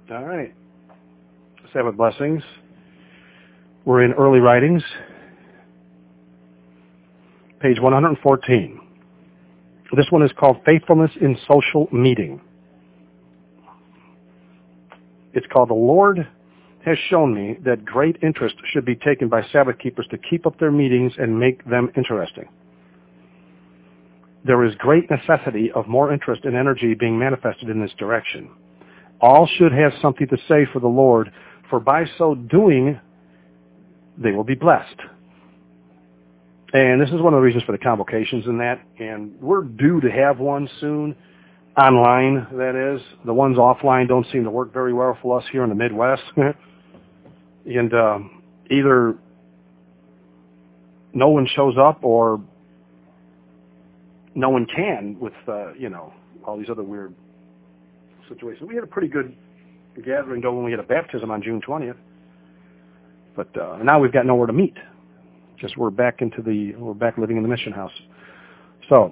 All right. Sabbath blessings. We're in early writings, page 114. This one is called Faithfulness in Social Meeting. It's called The Lord has shown me that great interest should be taken by Sabbath keepers to keep up their meetings and make them interesting. There is great necessity of more interest and energy being manifested in this direction. All should have something to say for the Lord, for by so doing, they will be blessed. And this is one of the reasons for the convocations in that, and we're due to have one soon, online, that is. The ones offline don't seem to work very well for us here in the Midwest. And either no one shows up or no one can with, all these other weird situations. We had a pretty good gathering, though, when we had a baptism on June 20th. But now we've got nowhere to meet. Just we're back living in the mission house. So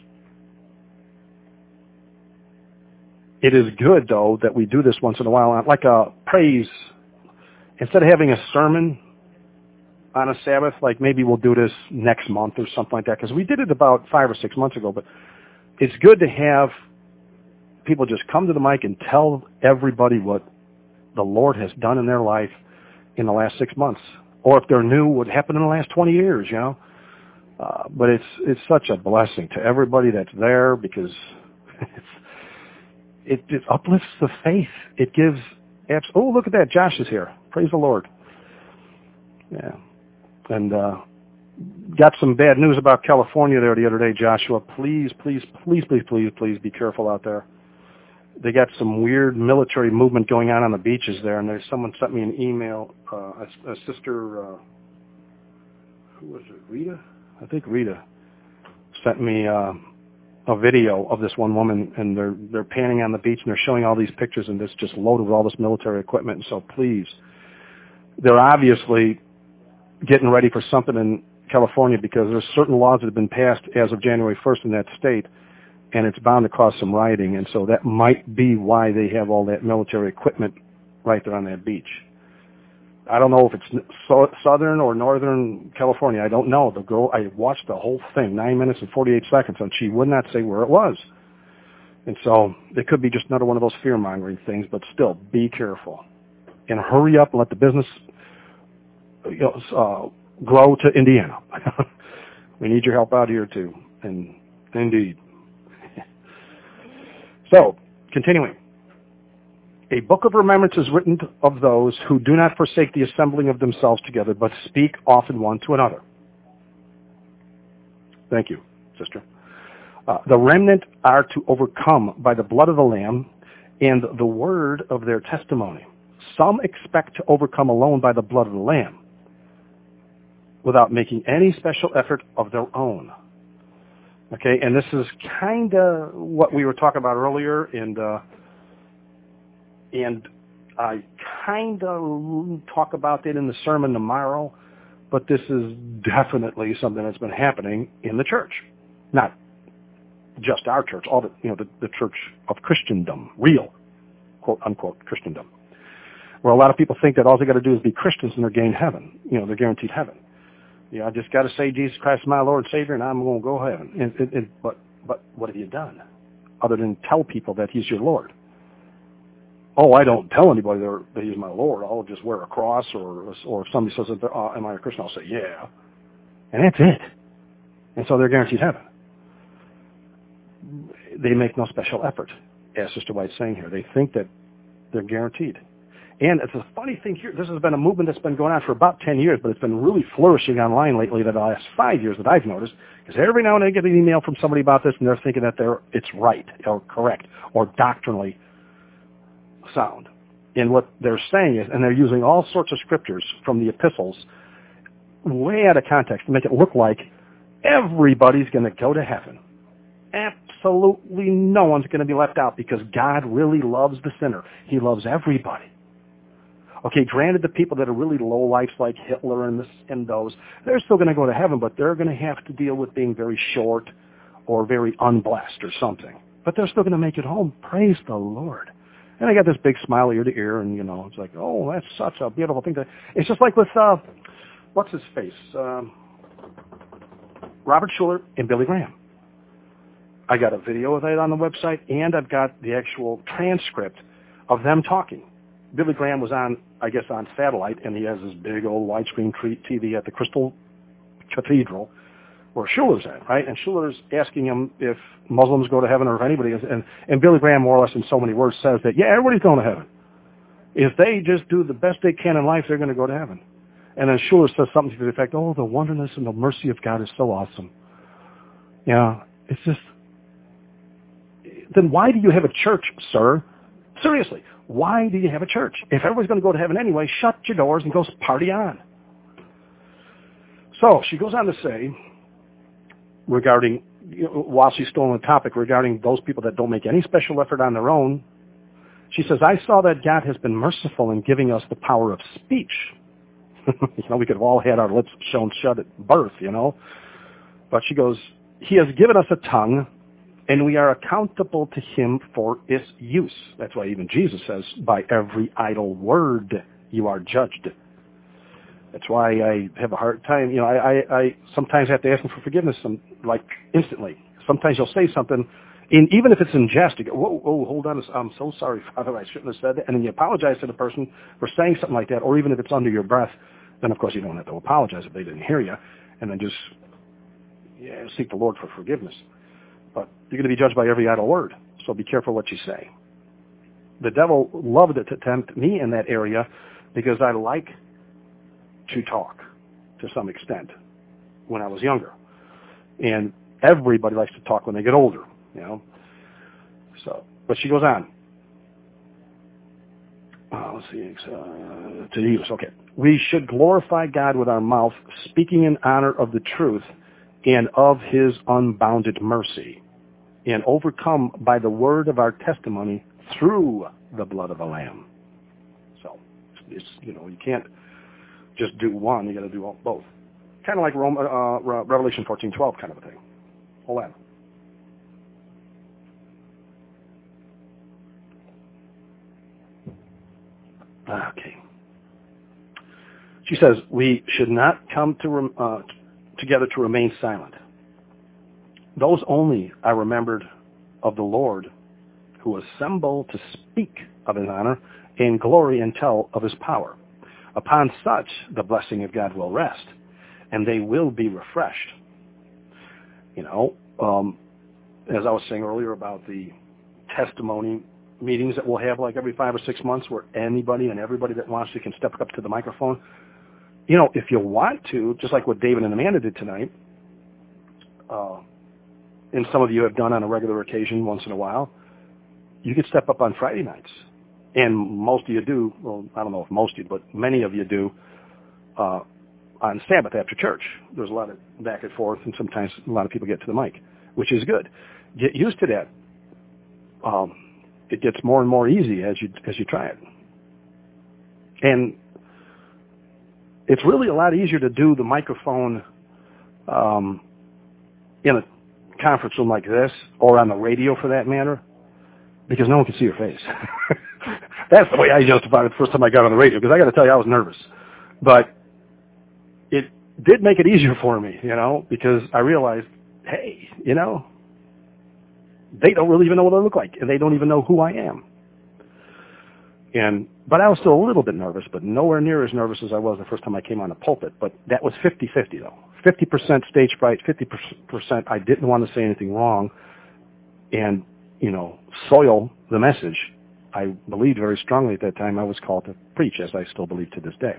it is good, though, that we do this once in a while, like a praise. Instead of having a sermon on a Sabbath, like maybe we'll do this next month or something like that, because we did it about 5 or 6 months ago. But it's good to have people just come to the mic and tell everybody what the Lord has done in their life in the last 6 months. Or if they're new, what happened in the last 20 years, But it's such a blessing to everybody that's there, because it uplifts the faith. It gives oh, look at that. Josh is here. Praise the Lord. Yeah. And got some bad news about California there the other day, Joshua. Please be careful out there. They got some weird military movement going on the beaches there, and someone sent me an email. A sister, who was it? Rita? I think Rita sent me a video of this one woman, and they're panning on the beach, and they're showing all these pictures, and it's just loaded with all this military equipment. And so please, they're obviously getting ready for something in California, because there's certain laws that have been passed as of January 1st in that state, and it's bound to cause some rioting, and so that might be why they have all that military equipment right there on that beach. I don't know if it's southern or northern California. I don't know. The girl, I watched the whole thing, 9 minutes and 48 seconds, and she would not say where it was. And so it could be just another one of those fear-mongering things, but still, be careful. And hurry up and let the business grow to Indiana. We need your help out here, too. And indeed. So, continuing. A book of remembrance is written of those who do not forsake the assembling of themselves together, but speak often one to another. Thank you, sister. The remnant are to overcome by the blood of the Lamb and the word of their testimony. Some expect to overcome alone by the blood of the Lamb, without making any special effort of their own. Okay, and this is kind of what we were talking about earlier, and I kind of talk about it in the sermon tomorrow, but this is definitely something that's been happening in the church. Not just our church, all the church of Christendom, real, quote unquote, Christendom, where a lot of people think that all they got to do is be Christians and they're gained heaven. They're guaranteed heaven. I just got to say Jesus Christ is my Lord and Savior, and I'm going to go to heaven. But what have you done other than tell people that He's your Lord? Oh, I don't tell anybody that He's my Lord. I'll just wear a cross, or if somebody says, am I a Christian? I'll say, yeah. And that's it. And so they're guaranteed heaven. They make no special effort, as Sister White's saying here. They think that they're guaranteed. And it's a funny thing here. This has been a movement that's been going on for about 10 years, but it's been really flourishing online lately the last 5 years that I've noticed, because every now and then I get an email from somebody about this, and they're thinking that it's right or correct or doctrinally sound. And what they're saying is, and they're using all sorts of scriptures from the epistles way out of context to make it look like everybody's going to go to heaven. Absolutely no one's going to be left out, because God really loves the sinner. He loves everybody. Okay, granted, the people that are really low lifes like Hitler and those, they're still going to go to heaven, but they're going to have to deal with being very short or very unblessed or something. But they're still going to make it home. Praise the Lord. And I got this big smile ear to ear, and, it's like, oh, that's such a beautiful thing. It's just like with, what's his face? Robert Schuller and Billy Graham. I got a video of that on the website, and I've got the actual transcript of them talking. Billy Graham was on satellite, and he has this big old widescreen TV at the Crystal Cathedral where Schuller's at, right? And Schuller's asking him if Muslims go to heaven or if anybody is. And Billy Graham, more or less in so many words, says that, yeah, everybody's going to heaven. If they just do the best they can in life, they're going to go to heaven. And then Schuller says something to the effect, oh, the wonderness and the mercy of God is so awesome. It's just, then why do you have a church, sir? Seriously, why do you have a church? If everybody's going to go to heaven anyway, shut your doors and go party on. So she goes on to say, regarding, while she's still on the topic, regarding those people that don't make any special effort on their own, she says, I saw that God has been merciful in giving us the power of speech. We could have all had our lips shown shut at birth, But she goes, he has given us a tongue, and we are accountable to him for its use. That's why even Jesus says, by every idle word you are judged. That's why I have a hard time. I sometimes have to ask him for forgiveness, instantly. Sometimes you'll say something, and even if it's in jest, you go, whoa, hold on, I'm so sorry, Father, I shouldn't have said that. And then you apologize to the person for saying something like that, or even if it's under your breath, then of course you don't have to apologize if they didn't hear you, and then just seek the Lord for forgiveness. But you're going to be judged by every idle word, so be careful what you say. The devil loved to tempt me in that area because I like to talk to some extent when I was younger. And everybody likes to talk when they get older, So, but she goes on. Let's see, to use, okay. We should glorify God with our mouth, speaking in honor of the truth and of his unbounded mercy, and overcome by the word of our testimony through the blood of the Lamb. So, you can't just do one, you got to do both. Kind of like Revelation 14:12 kind of a thing. Hold on. Okay. She says, we should not come together to remain silent. Those only I remembered of the Lord who assemble to speak of his honor and glory and tell of his power. Upon such the blessing of God will rest, and they will be refreshed. As I was saying earlier about the testimony meetings that we'll have like every 5 or 6 months where anybody and everybody that wants to can step up to the microphone. If you want to, just like what David and Amanda did tonight, and some of you have done on a regular occasion once in a while, you could step up on Friday nights. And most of you do, well, I don't know if most of you, but many of you do, on Sabbath after church. There's a lot of back and forth, and sometimes a lot of people get to the mic, which is good. Get used to that. It gets more and more easy as you try it. And it's really a lot easier to do the microphone in a conference room like this, or on the radio for that matter, because no one can see your face. That's the way I justified it the first time I got on the radio, because I got to tell you, I was nervous. But it did make it easier for me, because I realized, hey, they don't really even know what I look like, and they don't even know who I am. But I was still a little bit nervous, but nowhere near as nervous as I was the first time I came on the pulpit. But that was 50-50, though. 50% stage fright, 50% I didn't want to say anything wrong and, soil the message. I believed very strongly at that time I was called to preach, as I still believe to this day.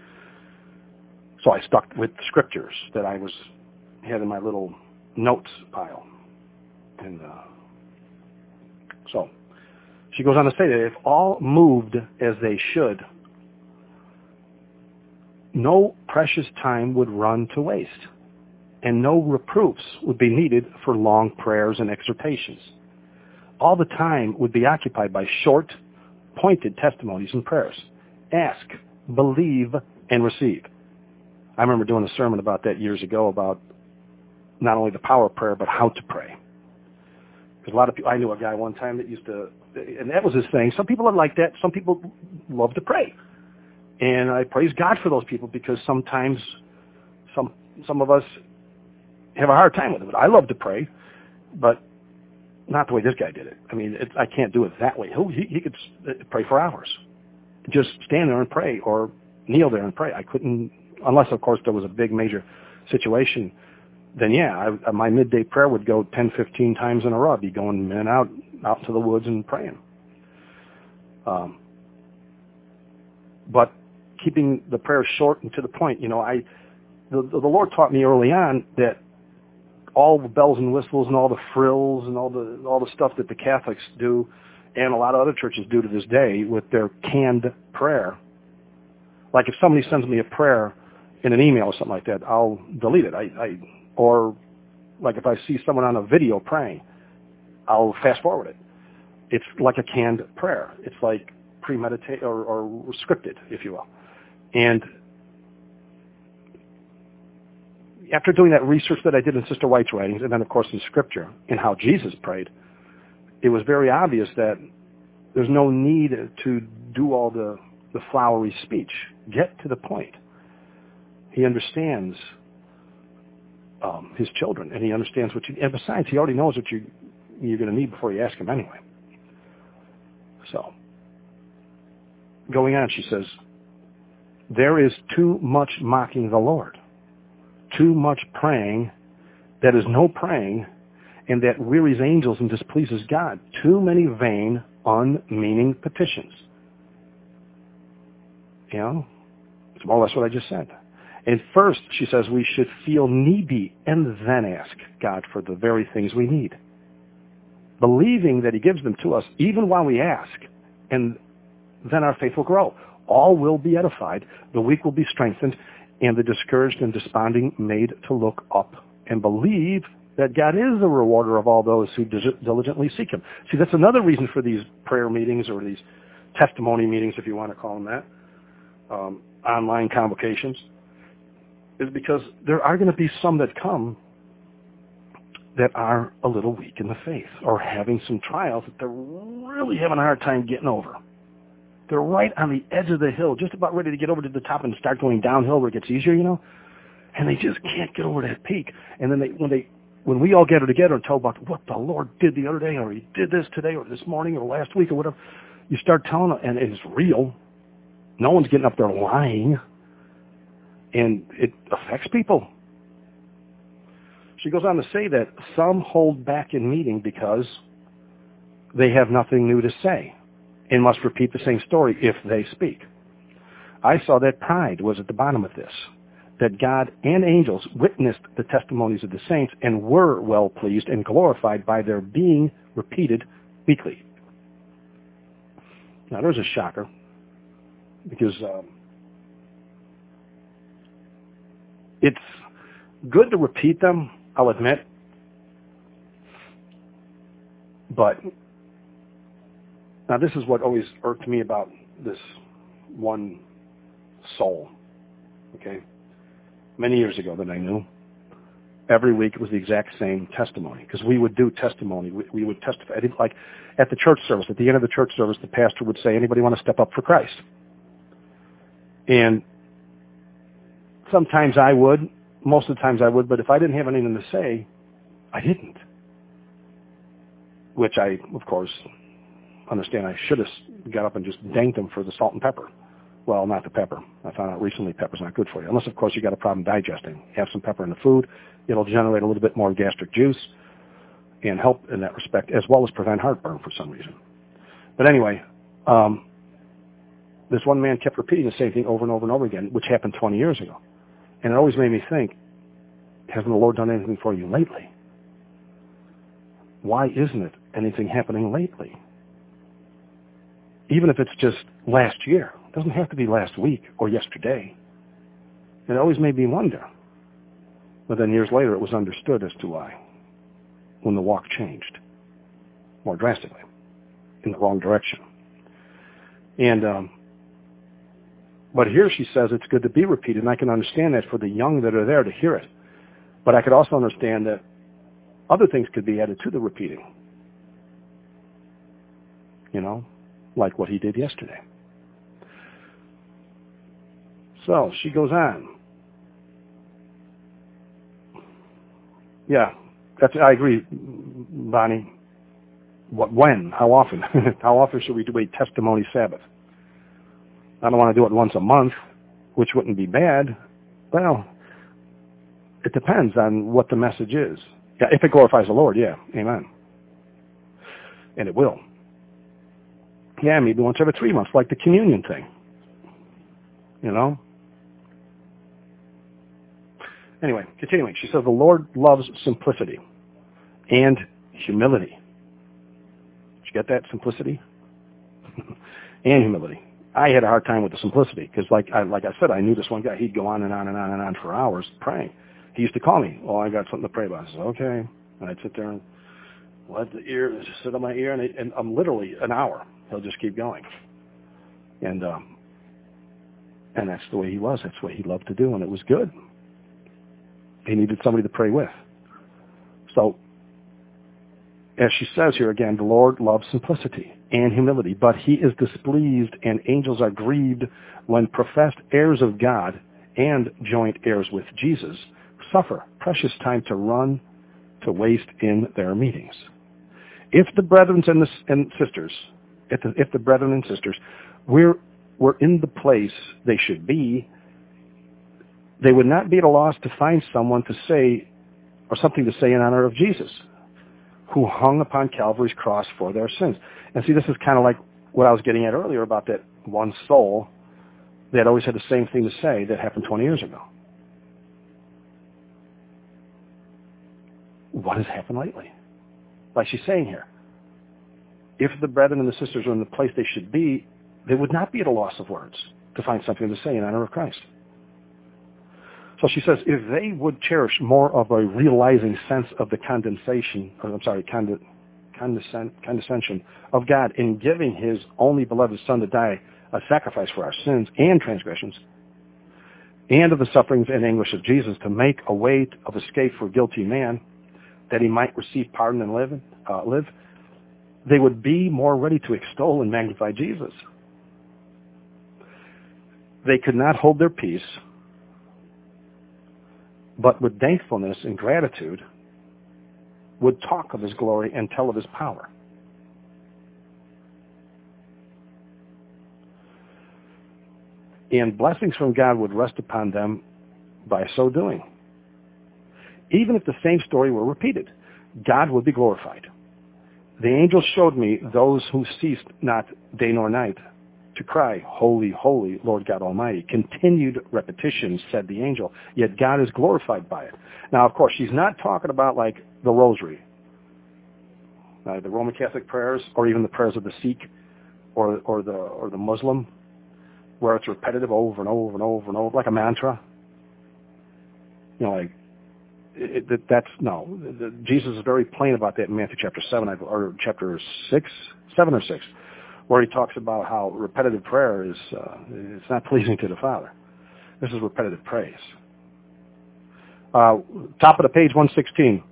So I stuck with scriptures that I had in my little notes pile. And so she goes on to say that if all moved as they should, no precious time would run to waste, and no reproofs would be needed for long prayers and exhortations. All the time would be occupied by short, pointed testimonies and prayers. Ask, believe, and receive. I remember doing a sermon about that years ago, about not only the power of prayer, but how to pray. Because a lot of people, I knew a guy one time that used to and that was his thing. Some people are like that. Some people love to pray. And I praise God for those people because sometimes some of us have a hard time with it. I love to pray, but not the way this guy did it. I mean, I can't do it that way. He could pray for hours. Just stand there and pray or kneel there and pray. I couldn't, unless, of course, there was a big major situation. Then, yeah, my midday prayer would go 10, 15 times in a row. I'd be going in and out to the woods and praying. But keeping the prayer short and to the point, the Lord taught me early on that all the bells and whistles and all the frills and all the stuff that the Catholics do and a lot of other churches do to this day with their canned prayer. Like if somebody sends me a prayer in an email or something like that, I'll delete it. Or like if I see someone on a video praying, I'll fast forward it. It's like a canned prayer. It's like premeditated or scripted, if you will. And after doing that research that I did in Sister White's writings, and then of course in Scripture, and how Jesus prayed, it was very obvious that there's no need to do all the flowery speech. Get to the point. He understands his children, and he understands what you. And besides, he already knows what you're going to need before you ask him anyway. So, going on, she says, there is too much mocking the Lord, too much praying that is no praying, and that wearies angels and displeases God. Too many vain, unmeaning petitions. It's more or less what I just said. And first, she says, we should feel needy and then ask God for the very things we need, believing that he gives them to us even while we ask, and then our faith will grow. All will be edified, the weak will be strengthened, and the discouraged and desponding made to look up and believe that God is the rewarder of all those who diligently seek him. See, that's another reason for these prayer meetings or these testimony meetings, if you want to call them that, online convocations, is because there are going to be some that come that are a little weak in the faith or having some trials that they're really having a hard time getting over. They're right on the edge of the hill, just about ready to get over to the top and start going downhill where it gets easier, and they just can't get over that peak. And then when we all gather together and tell about what the Lord did the other day, or he did this today, or this morning, or last week, or whatever, you start telling them, and it's real. No one's getting up there lying, and it affects people. She goes on to say that some hold back in meeting because they have nothing new to say and must repeat the same story if they speak. I saw that pride was at the bottom of this, that God and angels witnessed the testimonies of the saints and were well pleased and glorified by their being repeated weekly. Now there's a shocker, because it's good to repeat them, I'll admit, but now this is what always irked me about this one soul, okay? Many years ago that I knew, every week it was the exact same testimony, because we would do testimony. We would testify. Like at the church service, at the end of the church service, the pastor would say, anybody want to step up for Christ? And sometimes I would, most of the times I would, but if I didn't have anything to say, I didn't. Which I, of course, understand I should have got up and just thanked them for the salt and pepper. Well, not the pepper. I found out recently pepper's not good for you. Unless, of course, you got a problem digesting. Have some pepper in the food. It'll generate a little bit more gastric juice and help in that respect, as well as prevent heartburn for some reason. But anyway, this one man kept repeating the same thing over and over and over again, which happened 20 years ago. And it always made me think, hasn't the Lord done anything for you lately? Why isn't it anything happening lately? Even if it's just last year. It doesn't have to be last week or yesterday. It always made me wonder. But then years later, it was understood as to why. When the walk changed more drastically in the wrong direction. And but here she says it's good to be repeated, and I can understand that for the young that are there to hear it. But I could also understand that other things could be added to the repeating. like what he did yesterday. So she goes on. Yeah, I agree, Bonnie. When? How often? How often should we do a testimony Sabbath? I don't want to do it once a month, which wouldn't be bad. Well, it depends on what the message is. Yeah, if it glorifies the Lord, yeah, amen. And it will. Yeah, maybe once every 3 months, like the communion thing. Anyway, continuing. She says, the Lord loves simplicity and humility. Did you get that? Simplicity and humility. I had a hard time with the simplicity because, like I said, I knew this one guy. He'd go on and on and on and on for hours praying. He used to call me. Oh, I got something to pray about. I said, okay. And I'd sit there and let the ear just sit on my ear, and I'm literally an hour. He'll just keep going. And that's the way he was. That's what he loved to do, and it was good. He needed somebody to pray with. So, as she says here again, the Lord loves simplicity and humility, but he is displeased and angels are grieved when professed heirs of God and joint heirs with Jesus suffer precious time to run to waste in their meetings. If the brethren and sisters, if the brethren and sisters were in the place they should be, they would not be at a loss to find someone to say, or something to say in honor of Jesus, who hung upon Calvary's cross for their sins. And see, this is kind of like what I was getting at earlier about that one soul that always had the same thing to say that happened 20 years ago. What has happened lately? Like she's saying here, if the brethren and the sisters were in the place they should be, they would not be at a loss of words to find something to say in honor of Christ. So she says, if they would cherish more of a realizing sense of the condescension of God in giving his only beloved Son to die a sacrifice for our sins and transgressions, and of the sufferings and anguish of Jesus to make a way of escape for guilty man, that he might receive pardon and live, they would be more ready to extol and magnify Jesus. They could not hold their peace, but with thankfulness and gratitude would talk of his glory and tell of his power. And blessings from God would rest upon them by so doing. Even if the same story were repeated, God would be glorified. The angel showed me those who ceased not day nor night to cry, holy, holy, Lord God Almighty. Continued repetition, said the angel, yet God is glorified by it. Now, of course, she's not talking about like the rosary, the Roman Catholic prayers, or even the prayers of the Sikh or the Muslim, where it's repetitive over and over and over and over, like a mantra. Jesus is very plain about that in Matthew chapter 7, or chapter 7 or 6, where he talks about how repetitive prayer is, it's not pleasing to the Father. This is repetitive praise. Top of the page, 116.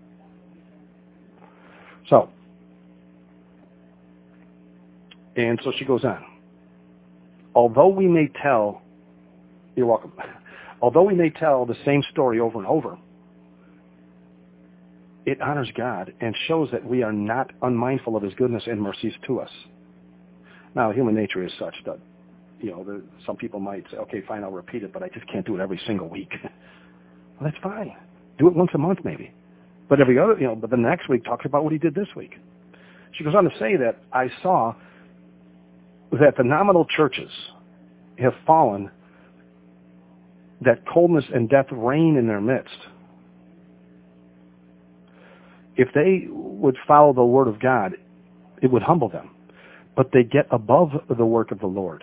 So she goes on. Although we may tell, you're welcome, although we may tell the same story over and over, it honors God and shows that we are not unmindful of his goodness and mercies to us. Now, human nature is such that, some people might say, okay, fine, I'll repeat it, but I just can't do it every single week. Well, that's fine. Do it once a month maybe. But every other, but the next week talks about what he did this week. She goes on to say that I saw that the nominal churches have fallen, that coldness and death reign in their midst. If they would follow the word of God, it would humble them. But they get above the work of the Lord.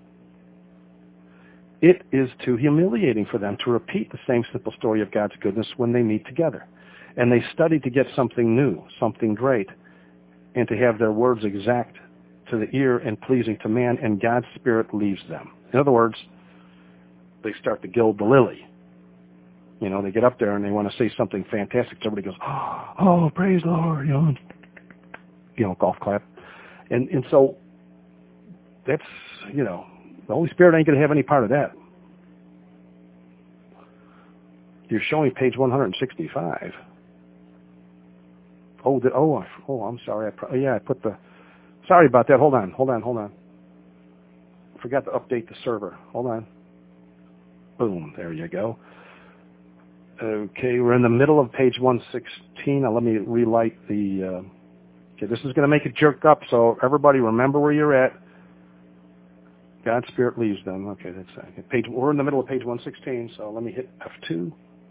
It is too humiliating for them to repeat the same simple story of God's goodness when they meet together. And they study to get something new, something great, and to have their words exact to the ear and pleasing to man, and God's Spirit leaves them. In other words, they start to gild the lily. They get up there and they want to say something fantastic. Everybody goes, oh, praise the Lord, golf clap. And so that's, the Holy Spirit ain't going to have any part of that. You're showing page 165. I'm sorry. I put the... Sorry about that. Hold on. I forgot to update the server. Hold on. Boom. There you go. Okay, we're in the middle of page 116. Now let me relight the... Okay, this is going to make it jerk up, so everybody remember where you're at. God's Spirit leaves them. Okay, that's okay. We're in the middle of page 116, so let me hit F2.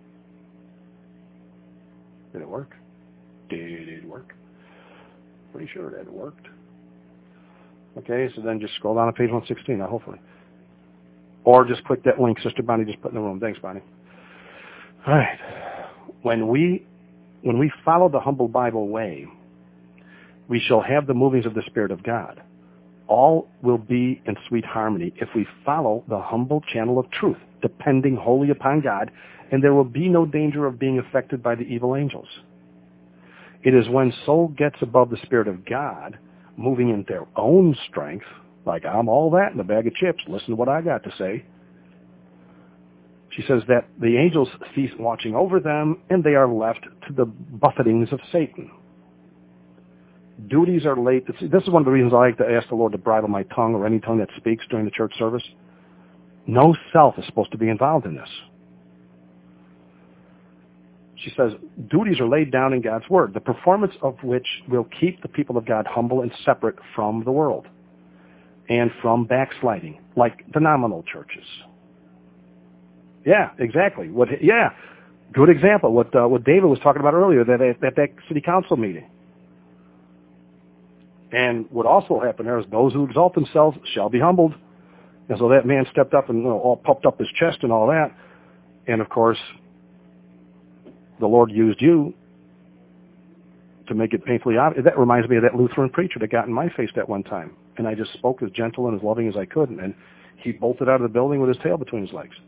Did it work? Did it work? Pretty sure that it worked. Okay, so then just scroll down to page 116, hopefully. Or just click that link Sister Bonnie just put in the room. Thanks, Bonnie. All right. When we follow the humble Bible way, we shall have the movings of the Spirit of God. All will be in sweet harmony if we follow the humble channel of truth, depending wholly upon God, and there will be no danger of being affected by the evil angels. It is when soul gets above the Spirit of God, moving in their own strength, like I'm all that in a bag of chips, listen to what I got to say. She says that the angels cease watching over them, and they are left to the buffetings of Satan. Duties are laid. This is one of the reasons I like to ask the Lord to bridle my tongue or any tongue that speaks during the church service. No self is supposed to be involved in this. She says, duties are laid down in God's Word, the performance of which will keep the people of God humble and separate from the world and from backsliding, like the nominal churches. Yeah, exactly. Good example. What David was talking about earlier at that city council meeting. And what also happened there is those who exalt themselves shall be humbled. And so that man stepped up and all puffed up his chest and all that. And of course, the Lord used you to make it painfully obvious. That reminds me of that Lutheran preacher that got in my face that one time. And I just spoke as gentle and as loving as I could. And he bolted out of the building with his tail between his legs.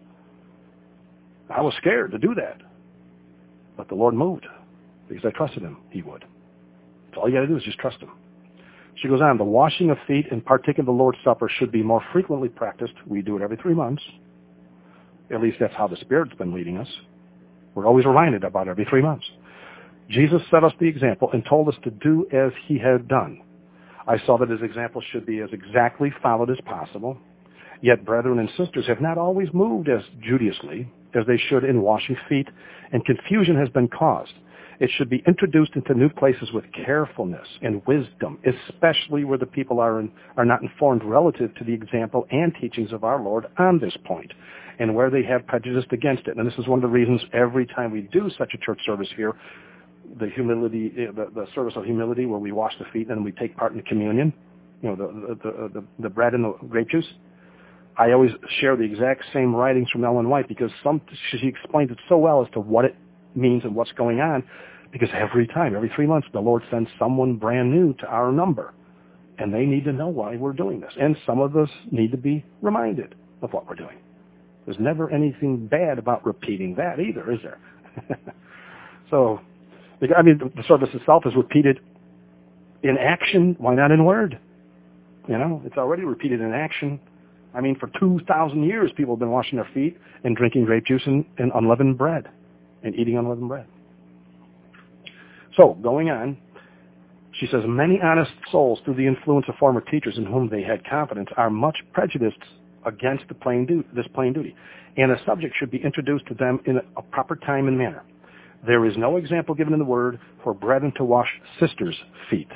I was scared to do that. But the Lord moved because I trusted him. He would. So all you got to do is just trust him. She goes on, the washing of feet and partaking of the Lord's Supper should be more frequently practiced. We do it every 3 months. At least that's how the Spirit's been leading us. We're always reminded about every 3 months. Jesus set us the example and told us to do as he had done. I saw that his example should be as exactly followed as possible. Yet brethren and sisters have not always moved as judiciously as they should in washing feet, and confusion has been caused. It should be introduced into new places with carefulness and wisdom, especially where the people are not informed relative to the example and teachings of our Lord on this point, and where they have prejudiced against it. And this is one of the reasons every time we do such a church service here, the service of humility, where we wash the feet and then we take part in the communion, the bread and the grape juice. I always share the exact same writings from Ellen White because she explains it so well as to what it means and what's going on, because every 3 months, the Lord sends someone brand new to our number, and they need to know why we're doing this. And some of us need to be reminded of what we're doing. There's never anything bad about repeating that either, is there? So, the service itself is repeated in action. Why not in word? It's already repeated in action. For 2,000 years, people have been washing their feet and drinking grape juice and unleavened bread. And eating unleavened bread. So, going on, she says, many honest souls, through the influence of former teachers in whom they had confidence, are much prejudiced against this plain duty, and a subject should be introduced to them in a proper time and manner. There is no example given in the Word for brethren to wash sisters' feet.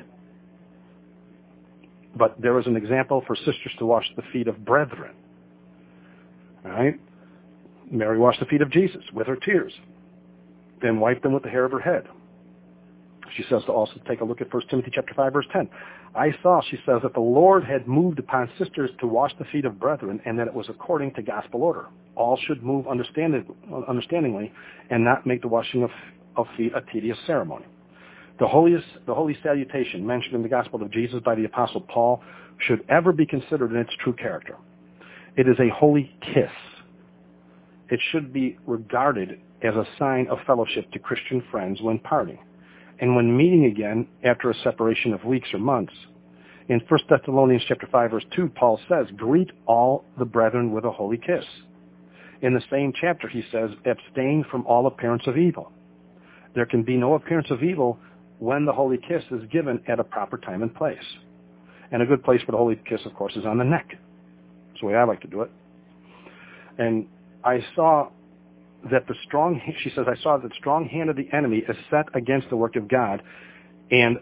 But there is an example for sisters to wash the feet of brethren. All right? Mary washed the feet of Jesus with her tears, then wipe them with the hair of her head. She says to also take a look at 1 Timothy chapter 5, verse 10. I saw, she says, that the Lord had moved upon sisters to wash the feet of brethren, and that it was according to gospel order. All should move understandingly and not make the washing of feet a tedious ceremony. The holy salutation mentioned in the gospel of Jesus by the Apostle Paul should ever be considered in its true character. It is a holy kiss. It should be regarded as a sign of fellowship to Christian friends when parting, and when meeting again after a separation of weeks or months. In 1 Thessalonians chapter 5, verse 2, Paul says, greet all the brethren with a holy kiss. In the same chapter, he says, abstain from all appearance of evil. There can be no appearance of evil when the holy kiss is given at a proper time and place. And a good place for the holy kiss, of course, is on the neck. That's the way I like to do it. And I saw that she says, I saw that the strong hand of the enemy is set against the work of God, and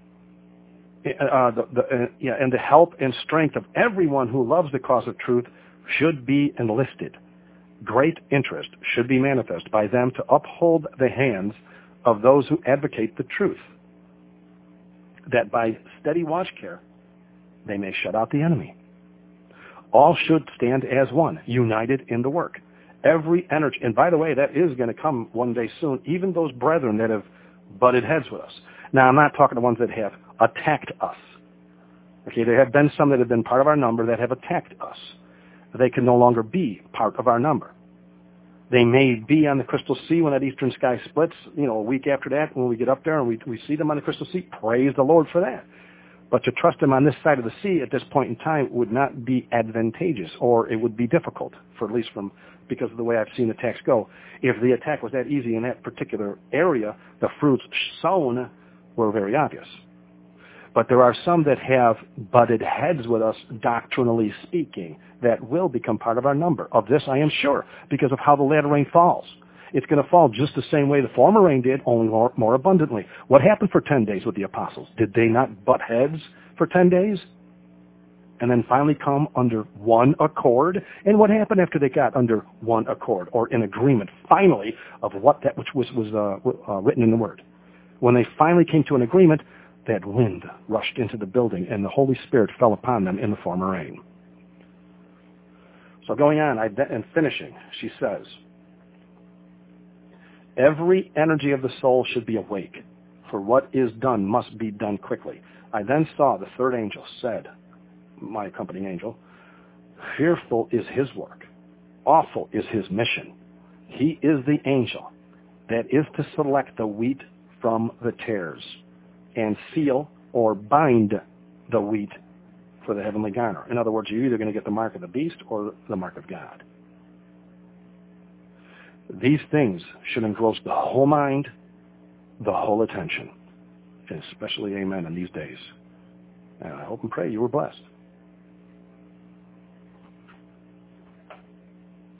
and the help and strength of everyone who loves the cause of truth should be enlisted. Great interest should be manifest by them to uphold the hands of those who advocate the truth, that by steady watch care they may shut out the enemy. All should stand as one, united in the work. Every energy, and by the way, that is going to come one day soon, even those brethren that have butted heads with us. Now, I'm not talking to ones that have attacked us. Okay, there have been some that have been part of our number that have attacked us. They can no longer be part of our number. They may be on the Crystal Sea when that eastern sky splits, a week after that when we get up there and we see them on the Crystal Sea. Praise the Lord for that. But to trust them on this side of the sea at this point in time would not be advantageous, or it would be difficult, because of the way I've seen attacks go. If the attack was that easy in that particular area, the fruits sown were very obvious. But there are some that have butted heads with us, doctrinally speaking, that will become part of our number. Of this I am sure, because of how the latter rain falls. It's going to fall just the same way the former rain did, only more abundantly. What happened for 10 days with the apostles? Did they not butt heads for 10 days? And then finally come under one accord? And what happened after they got under one accord, or in agreement, finally, of that which was written in the Word? When they finally came to an agreement, that wind rushed into the building, and the Holy Spirit fell upon them in the former rain. So going on, and finishing, she says, every energy of the soul should be awake, for what is done must be done quickly. I then saw the third angel said, my accompanying angel, fearful is his work, awful is his mission. He is the angel that is to select the wheat from the tares, and seal or bind the wheat for the heavenly garner. In other words, you're either going to get the mark of the beast or the mark of God. These things should engross the whole mind, the whole attention, and especially amen in these days. And I hope and pray you were blessed.